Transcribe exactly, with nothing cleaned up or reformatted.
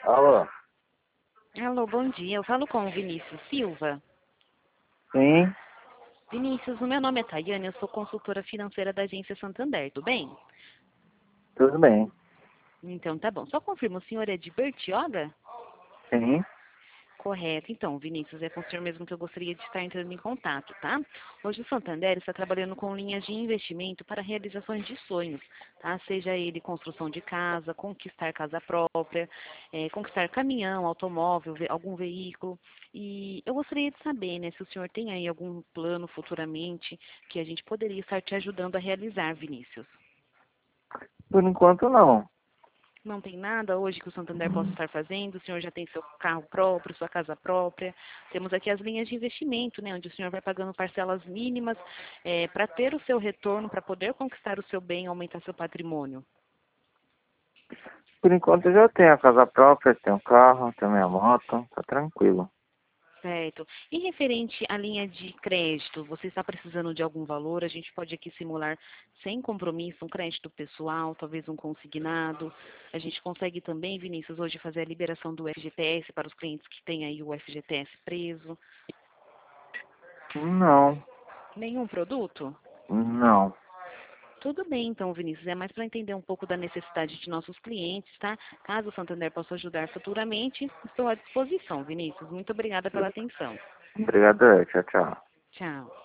Alô? Alô, bom dia. Eu falo com o Vinícius Silva. Sim, Vinícius, o meu nome é Tayane, eu sou consultora financeira da agência Santander, tudo bem? tudo bem. Então tá bom. Só confirma, o senhor é de Bertioga? Sim, Correto. Então, Vinícius, é com o senhor mesmo que eu gostaria de estar entrando em contato, tá? Hoje o Santander está trabalhando com linhas de investimento para realizações de sonhos, tá? Seja ele construção de casa, conquistar casa própria, eh, conquistar caminhão, automóvel, ve- algum veículo. E eu gostaria de saber, né, se o senhor tem aí algum plano futuramente que a gente poderia estar te ajudando a realizar, Vinícius. por enquanto não. Não tem nada hoje que o Santander possa estar fazendo, o senhor já tem seu carro próprio, sua casa própria. Temos aqui as linhas de investimento, né, onde o senhor vai pagando parcelas mínimas para ter o seu retorno, para poder conquistar o seu bem, aumentar seu patrimônio. Por enquanto eu já tenho a casa própria, tenho o carro, tenho minha moto, tá tranquilo. Certo. E referente à linha de crédito, você está precisando de algum valor? A gente pode aqui simular sem compromisso um crédito pessoal, talvez um consignado. A gente consegue também, Vinícius, hoje fazer a liberação do F G T S para os clientes que têm aí o F G T S preso. Não, Nenhum produto? não. Tudo bem, então, Vinícius. É mais para entender um pouco da necessidade de nossos clientes, tá? Caso o Santander possa ajudar futuramente, estou à disposição, Vinícius. Muito obrigada pela atenção. Obrigado, tchau, tchau. Tchau.